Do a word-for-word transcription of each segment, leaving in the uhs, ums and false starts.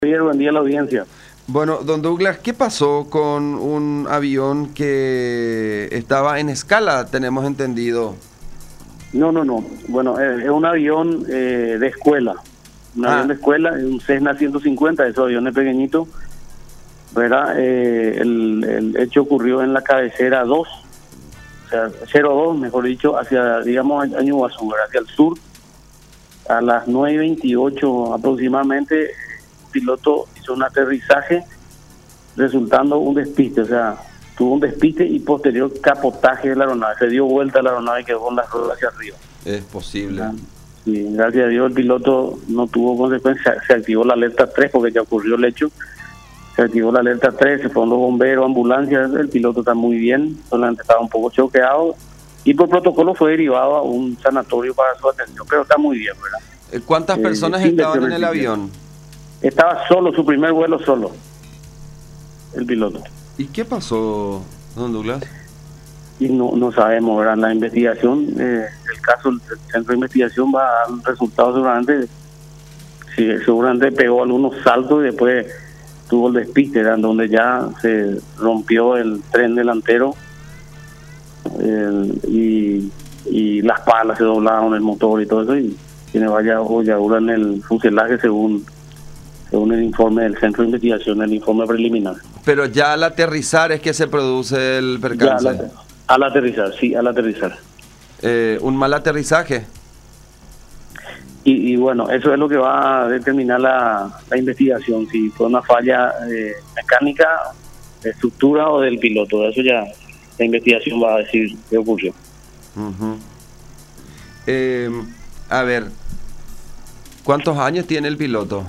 Javier, buen día a la audiencia. Bueno, don Douglas, ¿qué pasó con un avión que estaba en escala, tenemos entendido? No, no, no. Bueno, eh, es un avión eh, de escuela. Un Ah, avión de escuela, es un Cessna ciento cincuenta, esos aviones pequeñitos, ¿verdad? Eh, el, el hecho ocurrió en la cabecera dos, o sea, cero dos, mejor dicho, hacia, digamos, Añuguazú, ¿verdad? Hacia el sur. A las nueve y veintiocho aproximadamente, el piloto hizo un aterrizaje, resultando un despiste, o sea, tuvo un despiste y posterior capotaje de la aeronave. Se dio vuelta a la aeronave y quedó con las ruedas hacia arriba. es posible. Ah, sí, gracias a Dios el piloto no tuvo consecuencias. Se activó la alerta tres porque ya ocurrió el hecho. Se activó la alerta tres, se fueron los bomberos, ambulancias. El piloto está muy bien, solamente estaba un poco choqueado y por protocolo fue derivado a un sanatorio para su atención, pero está muy bien, ¿verdad? Eh, ¿Cuántas Eh, personas sin estaban en lesiones el físicas. avión? Estaba solo, su primer vuelo solo, el piloto. ¿Y qué pasó, don Douglas? Y no, no sabemos, ¿verdad? La investigación, eh, el caso, el centro de investigación va a dar un resultado seguramente. Sí, seguramente pegó algunos saltos y después tuvo el despiste, ¿verdad? Donde ya se rompió el tren delantero el- y, y las palas se doblaron, el motor y todo eso, y tiene varias holladuras en el fuselaje según según el informe del centro de investigación, el informe preliminar. Pero ya al aterrizar es que se produce el Ya percance. al, al aterrizar, sí, al aterrizar. Eh, un mal aterrizaje. Y, y bueno, eso es lo que va a determinar la, la investigación, si fue una falla eh, mecánica, de estructura o del piloto. Eso ya la investigación va a decir qué ocurrió. Ujú. Eh, a ver, ¿cuántos años tiene el piloto?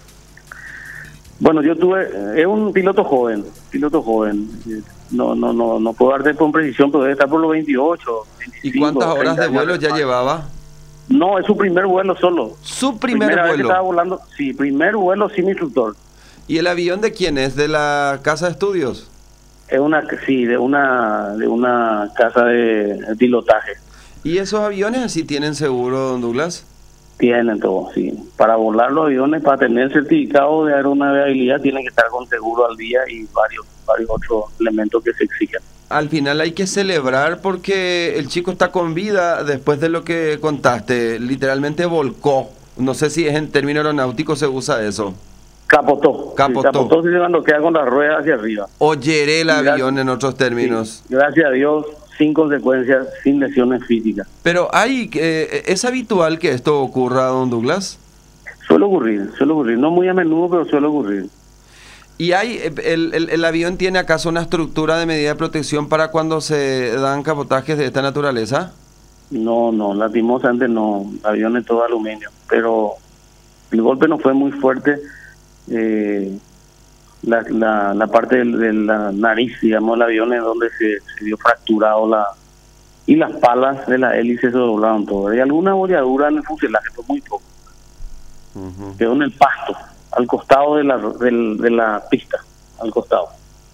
Bueno, yo tuve, eh, es un piloto joven, piloto joven. Eh, No, no, no, no puedo darte con precisión, pero debe estar por los veintiocho, ¿Y veinticinco, cuántas horas treinta de años vuelo ya más. llevaba? No, es su primer vuelo solo. Su primer Primera vez que estaba vuelo. volando, sí, primer vuelo sin instructor. ¿Y el avión de quién es? ¿De la casa de estudios? Es una, sí, de una, de una casa de pilotaje. ¿Y esos aviones sí tienen seguro, don Douglas? Tienen todo, sí. Para volar los aviones, para tener el certificado de aeronavegabilidad, tienen que estar con seguro al día y varios, varios otros elementos que se exigen. Al final hay que celebrar porque el chico está con vida después de lo que contaste. Literalmente volcó. No sé si es en términos aeronáuticos se usa eso. Capotó. Capotó. Sí, capotó, sí, cuando queda con la rueda hacia arriba. Oyeré el Y gracias- avión en otros términos. Sí, gracias a Dios, sin consecuencias, sin lesiones físicas. Pero hay, eh, ¿es habitual que esto ocurra, don Douglas? Suele ocurrir, suele ocurrir. No muy a menudo, pero suele ocurrir. ¿Y hay, eh, el, el, el avión tiene acaso una estructura de medida de protección para cuando se dan cabotajes de esta naturaleza? No, no, lastimosamente no. Aviones todo aluminio. Pero el golpe no fue muy fuerte. Eh, la, la, la parte de, de la nariz, digamos, del avión es donde se, se vio fracturado la y las palas de la hélice se doblaron todo. Hay alguna bolladura en el fuselaje, pero muy poco. Ujú. Quedó en el pasto, al costado de la, del- de la pista, al costado.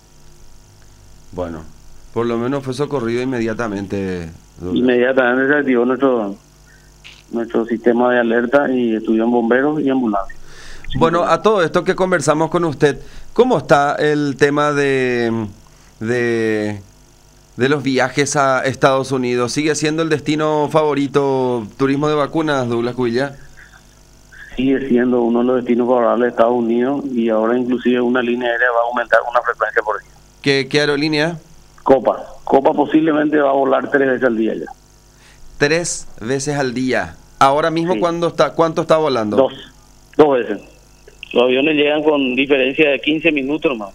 Bueno, por lo menos fue socorrido inmediatamente, Douglas. Inmediatamente se activó nuestro, nuestro sistema de alerta y estuvieron bomberos y ambulancias. Bueno, a todo esto que conversamos con usted, ¿cómo está el tema de, de, de los viajes a Estados Unidos? ¿Sigue siendo el destino favorito turismo de vacunas, Douglas Cuilla? Sigue siendo uno de los destinos favorables de Estados Unidos y ahora inclusive una línea aérea va a aumentar una frecuencia por día. ¿Qué, qué aerolínea? Copa. Copa posiblemente va a volar tres veces al día ya. Tres veces al día. Ahora mismo, Sí. ¿cuándo está, ¿cuánto está volando? Dos. Dos veces. Los aviones llegan con diferencia de quince minutos más.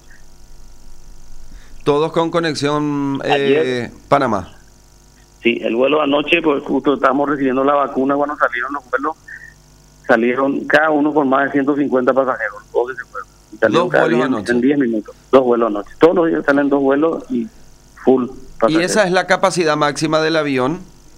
Todos con conexión eh, Ayer. Panamá. Sí, el vuelo anoche, pues justo estábamos recibiendo la vacuna cuando salieron los vuelos. Salieron cada uno con más de ciento cincuenta pasajeros. Dos que se fueron. Y salieron Dos cada vuelos día anoche. en diez minutos. Dos vuelos anoche. Todos los días salen dos vuelos y full ¿Y pasajeros. esa es la capacidad máxima del avión?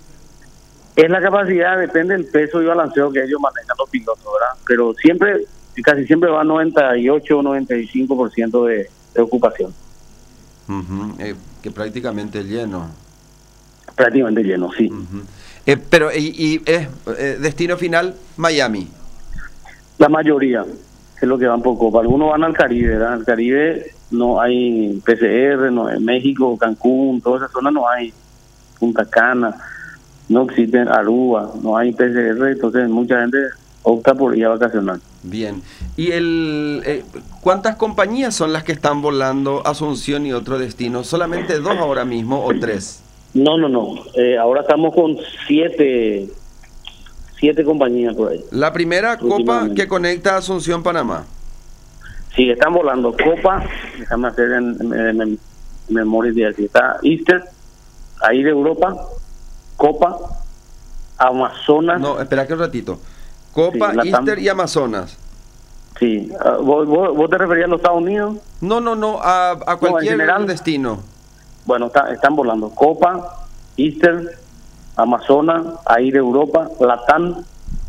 Es la capacidad, depende del peso y balanceo que ellos manejan los pilotos, ¿verdad? Pero siempre, casi siempre va a noventa y ocho o noventa y cinco por ciento de, de ocupación. Ujú, eh, que prácticamente lleno. Prácticamente lleno, sí. Ujú. Eh, pero, y, y es eh, destino final, Miami. La mayoría, es lo que van por Copa. Algunos van al Caribe, ¿verdad? Al Caribe no hay P C R, no, en México, Cancún, toda esa zona no hay, Punta Cana, no existen Aruba, no hay P C R, entonces mucha gente opta por ir a vacacionar. Bien. ¿Y el eh, cuántas compañías son las que están volando Asunción y otro destino? ¿Solamente dos ahora mismo o tres? No, no, no. Eh, ahora estamos con siete, siete compañías por ahí. La primera, Copa, que conecta Asunción, Panamá. Sí, están volando Copa, déjame hacer en, en, en memoria de aquí. Está Easter, ahí de Europa, Copa, Amazonas. No, espera que un ratito. Copa, sí, Easter y Amazonas. Sí, uh, ¿vos, vos, ¿vos te referías a los Estados Unidos? No, no, no, a, a cualquier no, destino. Bueno, está, están volando Copa, Easter, Amazonas, ahí de Europa, Latam,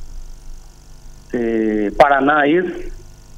eh, Paraná, Air.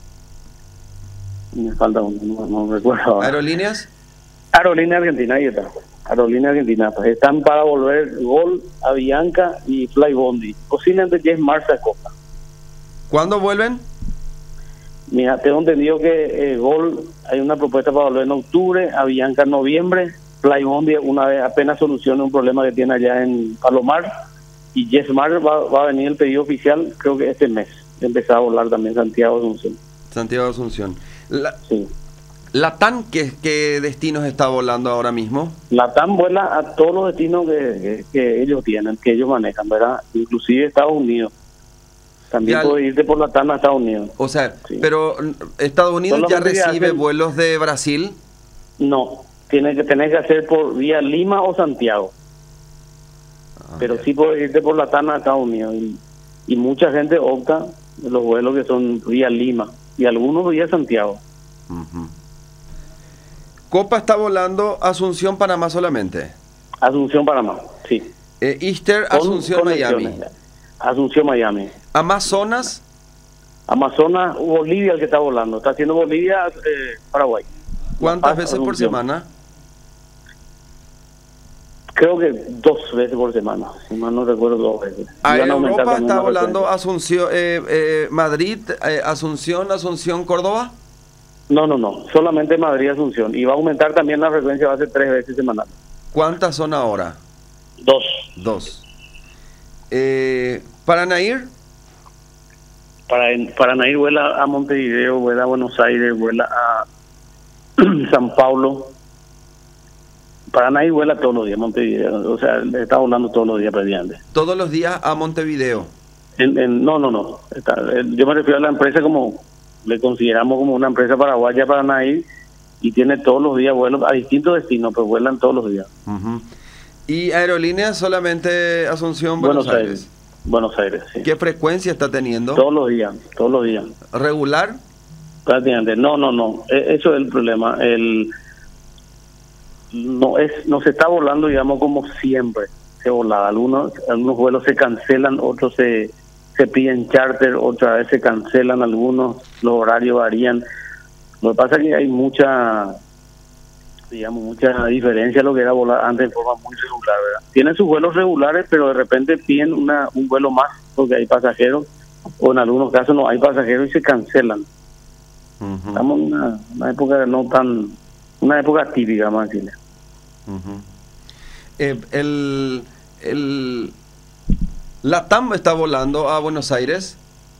Me falta uno, no, no recuerdo ahora. ¿Aerolíneas? Aerolínea Argentina, ahí está. Aerolínea Argentina. Pues están para volver Gol, Avianca y Flybondi. Posiblemente ya es marzo a Copa. ¿Cuándo vuelven? Mira, tengo entendido que eh, Gol hay una propuesta para volver en octubre, Avianca en noviembre, Flybondi una vez apenas solucione un problema que tiene allá en Palomar, y Yesmar va, va a venir el pedido oficial, creo que este mes. Empezar a volar también Santiago Asunción. Santiago Asunción. La, sí. ¿Latam qué, qué destinos está volando ahora mismo? Latam vuela a todos los destinos que, que, que ellos tienen, que ellos manejan, ¿verdad? Inclusive Estados Unidos. También puede irte por Latam a Estados Unidos. O sea, sí. Pero ¿Estados Unidos ya recibe hacer, vuelos de Brasil? No, tiene que tener que hacer por vía Lima o Santiago. Ah, pero bien. Sí puede irte por Latam a Estados Unidos. Y, y mucha gente opta de los vuelos que son vía Lima y algunos vía Santiago. Uh-huh. Copa está volando Asunción, Panamá solamente. Asunción, Panamá, sí. Eh, Easter, Asunción, Miami. Asunción, Miami. Amazonas. Amazonas, Bolivia el que está volando. Está haciendo Bolivia, eh, Paraguay. ¿Cuántas veces Asunción. por semana? Creo que dos veces por semana. Si mal no recuerdo, dos veces. A Europa está volando Asunción, eh, eh, Madrid, eh, Asunción, Asunción, Córdoba. No, no, no. Solamente Madrid, Asunción. Y va a aumentar también la frecuencia, va a ser tres veces semanal. ¿Cuántas son ahora? Dos. Dos. Eh, ¿Paranair? Para, Paranair vuela a Montevideo, vuela a Buenos Aires, vuela a San Paulo. Paranair vuela todos los días a Montevideo. O sea, está volando todos los días prácticamente. ¿Todos los días a Montevideo? En, en, no, no, no. Está, yo me refiero a la empresa como... Le consideramos como una empresa paraguaya para Nair y tiene todos los días vuelos a distintos destinos, pero vuelan todos los días. Uh-huh. ¿Y aerolíneas solamente Asunción, Buenos, Buenos Aires? Aires? Buenos Aires, sí. ¿Qué frecuencia está teniendo? Todos los días, todos los días. ¿Regular? Prácticamente, no, no, no. Eso es el problema. El no es no se está volando, digamos, como siempre se volaba. Algunos, algunos vuelos se cancelan, otros se... se piden charter, otra vez se cancelan algunos, los horarios varían. Lo que pasa es que hay mucha, digamos, mucha diferencia a lo que era volar antes en forma muy regular, ¿verdad? Tienen sus vuelos regulares, pero de repente piden una un vuelo más porque hay pasajeros, o en algunos casos no hay pasajeros y se cancelan. Uh-huh. Estamos en una, una época no tan, una época típica, vamos a decirle. Uh-huh. eh, el... el ¿Latam está volando a Buenos Aires?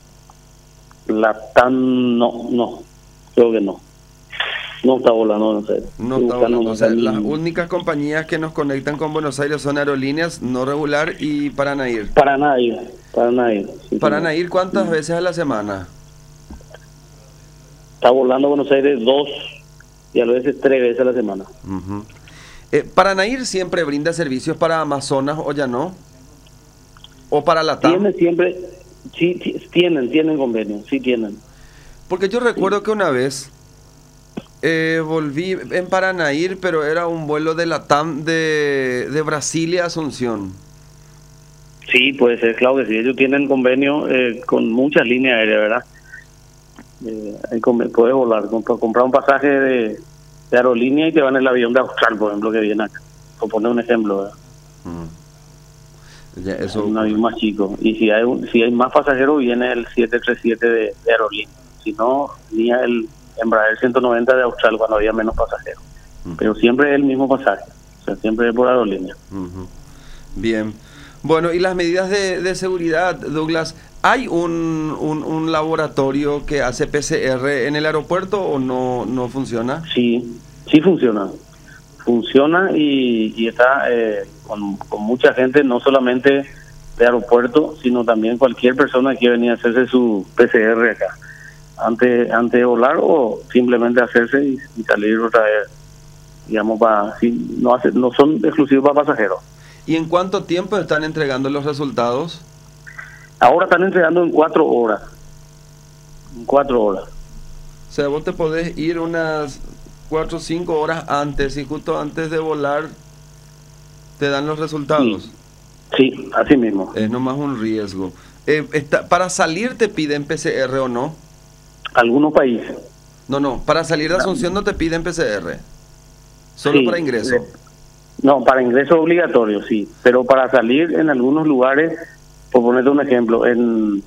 Latam no, no, creo que no. No está volando a Buenos Aires. No está volando, o sea, las únicas compañías que nos conectan con Buenos Aires son Aerolíneas, No Regular y Paranair. Paranair, Paranair. Sí, Paranair, ¿cuántas sí. veces a la semana? Está volando a Buenos Aires dos y a veces tres veces a la semana. Uh-huh. eh, ¿Paranair siempre brinda servicios para Amazonas o ya no? ¿O para Latam? Tienen siempre, sí, sí, tienen, tienen convenio, sí tienen. Porque yo recuerdo sí. que una vez eh, volví en Paranair, pero era un vuelo de Latam de, de Brasilia a Asunción. Sí, puede ser, claro que sí. Ellos tienen convenio eh, con muchas líneas aéreas, ¿verdad? Eh, puedes volar, comp- comprar un pasaje de, de aerolínea y te van en el avión de Austral, por ejemplo, que viene acá. Por poner un ejemplo, ¿verdad? Mm. Ya, eso un avión más chico, y si hay un, si hay más pasajeros viene el siete treinta y siete de, de aerolínea, si no, ni el Embraer ciento noventa de Austral cuando había menos pasajeros. Uh-huh. Pero siempre es el mismo pasaje, o sea, siempre es por aerolínea. Uh-huh. Bien. Bueno, y las medidas de, de seguridad, Douglas, ¿hay un, un, un laboratorio que hace P C R en el aeropuerto o no, no funciona? Sí, sí funciona. Funciona y, y está eh, con, con mucha gente, no solamente de aeropuerto, sino también cualquier persona que venía a hacerse su P C R acá, antes, antes de volar o simplemente hacerse y, y salir otra vez, digamos, para, si, no, hace, no son exclusivos para pasajeros. ¿Y en cuánto tiempo están entregando los resultados? Ahora están entregando en cuatro horas. En cuatro horas. O sea, vos te podés ir unas cuatro o cinco horas antes y justo antes de volar te dan los resultados. Sí, sí, así mismo. Es nomás un riesgo. Eh, está, ¿Para salir te piden P C R o no? Algunos países. No, no, para salir de Asunción no te piden P C R. Solo sí, para ingreso. Eh, no, para ingreso obligatorio, sí. Pero para salir en algunos lugares, por ponerte un ejemplo, en,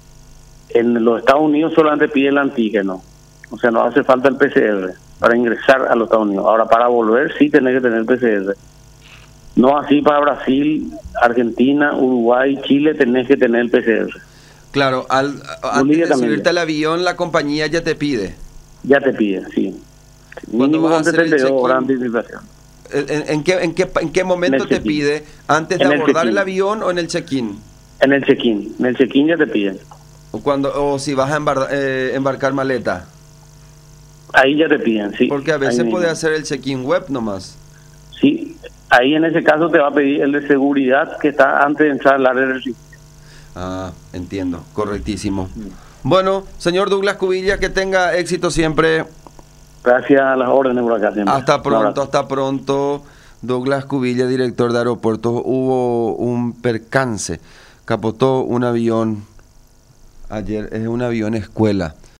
en los Estados Unidos solamente pide el antígeno. O sea, no hace falta el P C R para ingresar a los Estados Unidos. Ahora, para volver sí tenés que tener P C R. No así para Brasil, Argentina, Uruguay, Chile tenés que tener el P C R. Claro, al, antes de subirte al avión, la compañía ya te pide. Ya te pide, sí. Mínimo con setenta y dos horas de anticipación. ¿En, en, qué, en, qué, ¿En qué momento te pide? ¿Antes de abordar el avión o en el check-in? En el check-in. En el check-in ya te piden. ¿O, cuando, o si vas a embar, eh, embarcar maleta? Ahí ya te piden, sí. Porque a veces puede hacer el check-in web nomás. Sí, ahí en ese caso te va a pedir el de seguridad que está antes de entrar al área de registro. Ah, entiendo, correctísimo. Bueno, señor Douglas Cubilla, que tenga éxito siempre. Gracias a las órdenes por acá siempre. Hasta pronto, hasta pronto. Douglas Cubilla, director de aeropuertos. Hubo un percance, capotó un avión ayer, es un avión escuela.